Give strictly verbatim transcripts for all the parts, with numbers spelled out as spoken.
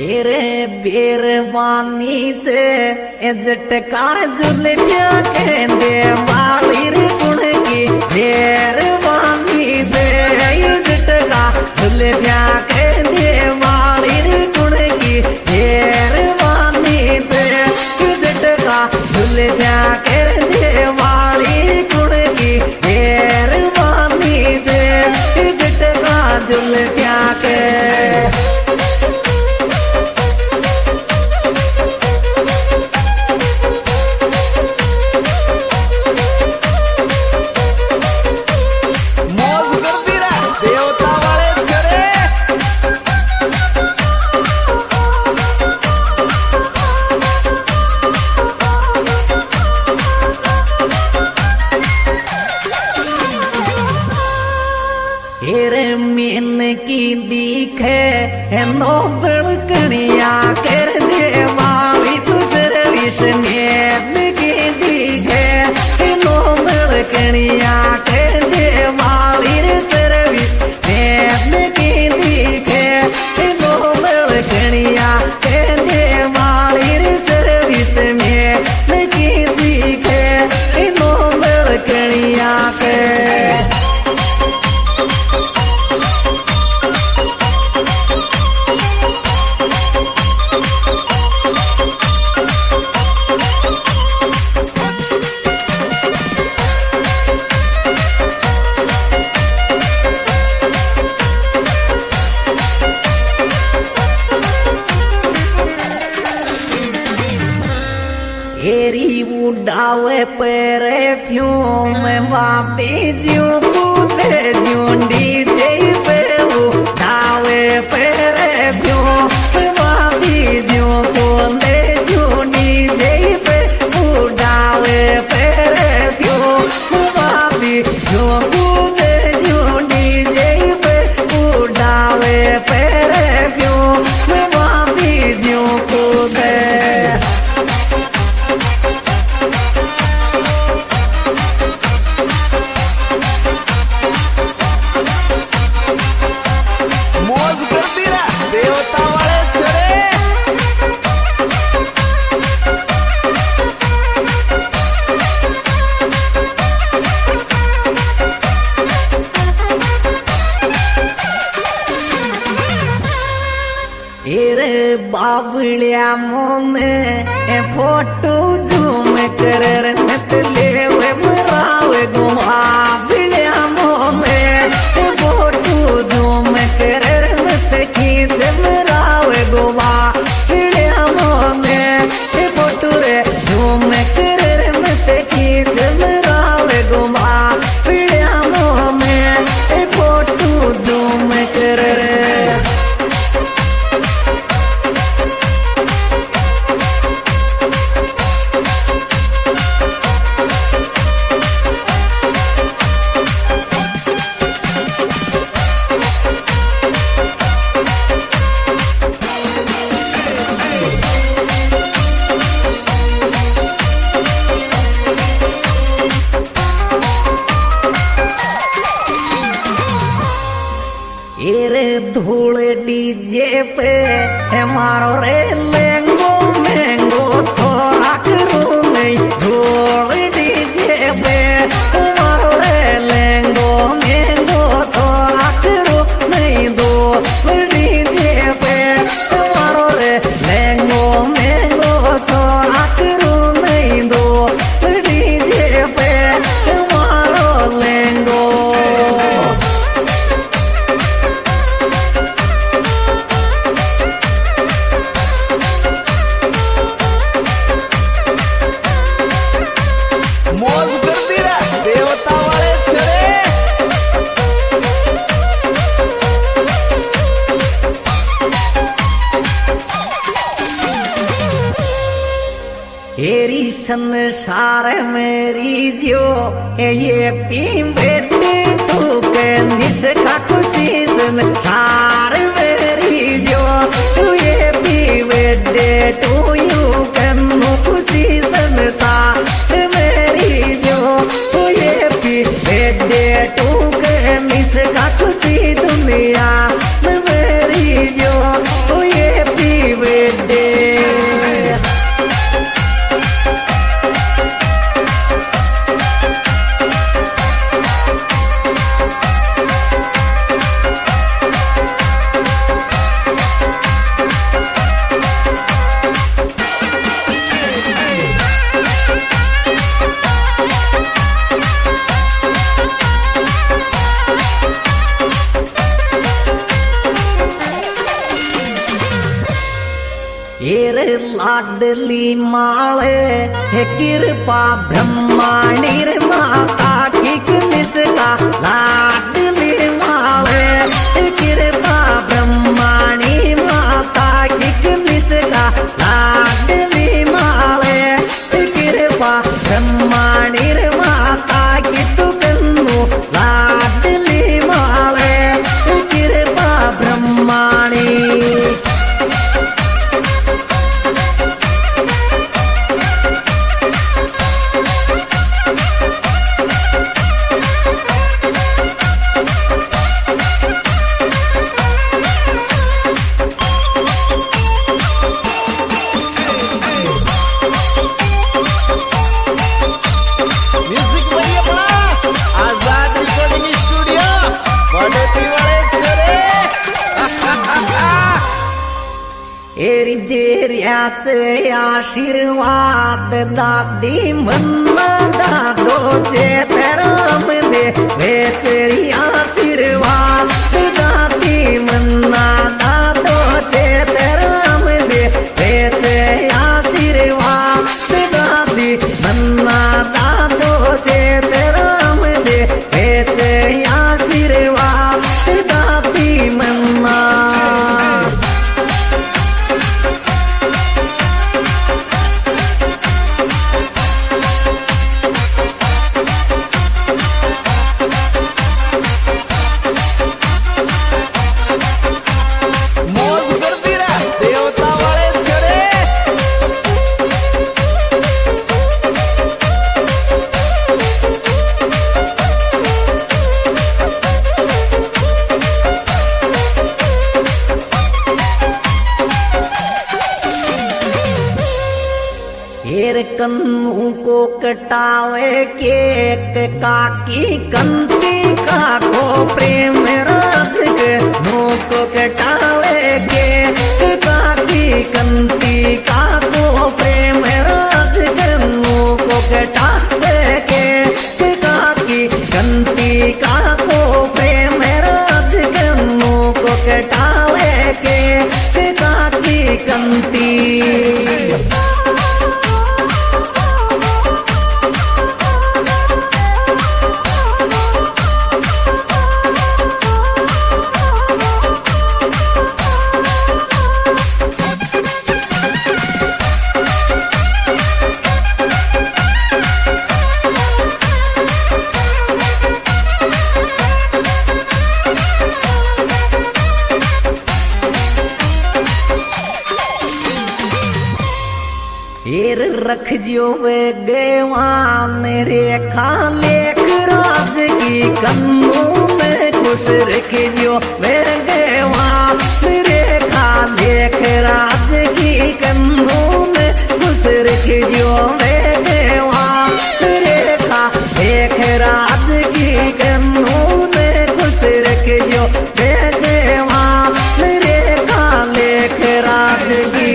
रे बेरवानी से झटकार जुलिया कहते वाली रे गुण की बेरवानी से झटका जुलिया कहते वाली रे गुण की बेरवानी से झटका जुलिया कहते वाली गुण की बेरवानी से झटका जुलिया के मीन की दिखे नो बड़कनिया कर दे वाली दूसरे विषय की दिखे नो बड़कनिया कर दे वाली सर्विस की दिखे नो बड़कनिया कर दे वाली सर्विस में की दिखे नो बड़कनिया के एरी उड़ावे परफ्यूम बापे ज्यों कूदे ज्यों डीजे पे उड़ावे परफ्यूम बापे ज्यों कूदे ज्यों डीजे पे उड़ावे परफ्यूम बापे ज्यों कूदे ज्यों डीजे पे उड़ावे परफ्यूम बापे ज्यों कूदे बावलिया मोने फोटो झूम कर नत ले मरावे गुमा बिलिया मोने फोटो झूम कर नत खींच मरावे गुमा बिलिया मोने फोटो रे झूम कर नत खींच मरावे गुमा बिलिया मोने फोटो झूम कर धूल डीजे पे मारो रे लेंगो मैंगो थोड़ा करूँ नहीं धूल डीजे पे मारो रे लेंगो मैंगो थोड़ा करूँ नहीं धूल डीजे पे मारो रे लेंगो मैंगो थोड़ा करूँ नहीं धूल डीजे पे मारो लेंगो एरी संसार मेरी जो ये पीम बेटे ठोके निष्का खुशी संसार मेरी जो तू ये पी बेटे तू यू कन्नु खुशी संसार मेरी जो तू ये पी बेटे ठोके निष्का खुशी दुनिया मेरी जो तू ये पी हेर लाडली माळे हे कृपा ब्रह्मांडी रे माता की निष्ठा लाडली माळे हे कृपा ब्रह्मांडी माता की निष्ठा लाडली माळे हे कृपा ब्रह्मांडी रे माता की तू कन्नू लाडली माळे हे कृपा ब्रह्मांडी। एरी देर्याचे आशीर्वाद दादी मन्ना दादोचे राम दे वेचेरी आशीर्वाद दादी मन्ना दादोचे राम दे वेचे आशीर्वाद दादी मन्ना दादोचे राम दे वेचे आशीर्वाद दादी मन्ना। हेर कन्नू को कटावे केक काकी कंती का को प्रेम रात नो को कटावे केक काकी कंती का को प्रेम रात नो को कटावे केक काकी कंती का को प्रेम रात नो को कटावे केक काकी कंती। हेर रख जो वे गेवान रेखा लेख राज की कन्नू में खुश रख जो वे गेवान रेखा लेख राज की कन्नू में खुश रख जो वे गेवान रेखा लेख राज की कन्नू में खुश रख जो वे गेवान रेखा लेख राज की।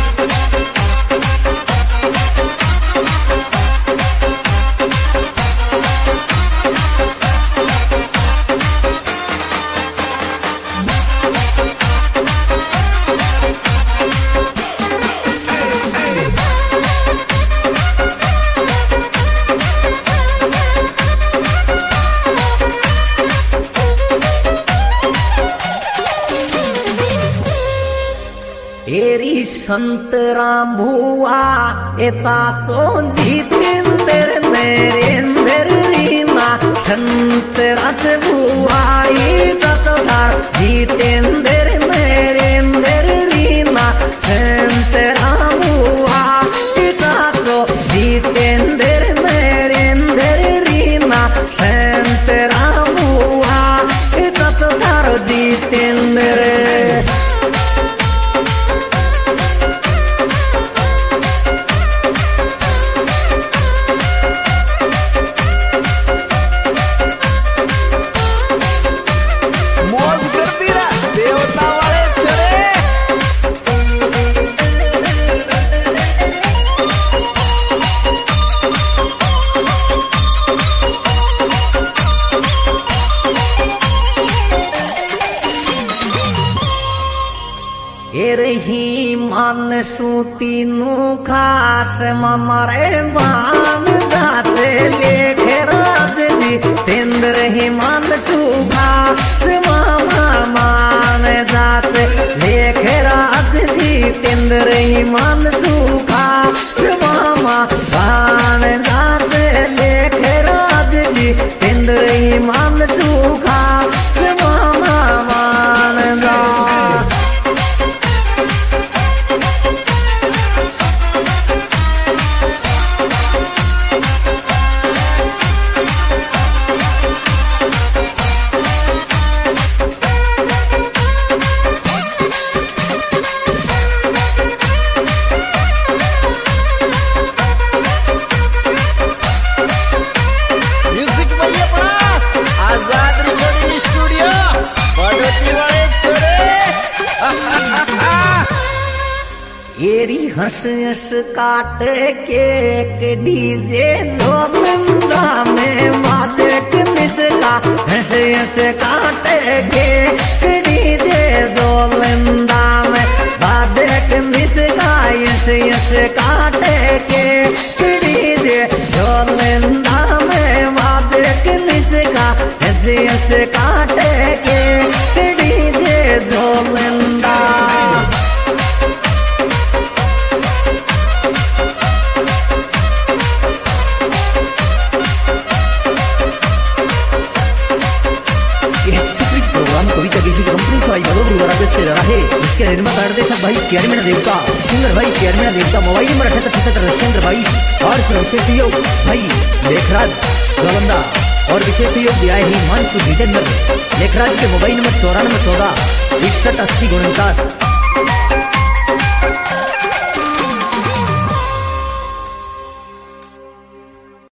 हेरी संतरा भुआ एचा चो जितेंद्र नरेंद्र रीना संतराच भुआ दार जितेंद्र नरेंद्र रीना संतरा भुआ एचा चो जितेंद्र नरेंद्र रीना संतरा भुआ एचा दार जितेंद्र। बान सूती नु खास ममरे बान जाते लेखे राज जी तेंद्र ही मान सुखास मामा मान जाते लेखे राज जी तेंद्र ही मान सुखास मामा बान जाते लेखे राज जी तेंद्र ही मान सुखास मामा मान जा येरी हंस हंस काट के एक डीजे जोलंदा में माजक निसका हंस हंस काट के एक डीजे जोलंदा में माजक निसका हंस हंस काट के एक डीजे जोलंदा में माजक निसका हंस हंस काट के एक डीजे जोलंदा कविता किसी कंपनी का बड़ों से रहा है। इसके निर्माता निर्देशक भाई केरमेना देवता, सिंगर भाई केरमेना देवता, मोबाइल नंबर अठहत्तर पचहत्तर रविचंद्र भाई और विशेष सहयोग भाई लेखराज गोलंदा और विशेष सहयोग दिया है हिमांशु जितेंद्र। लेखराज के मोबाइल नंबर चौरानवे चौदह इकसठ अस्सी उनचास।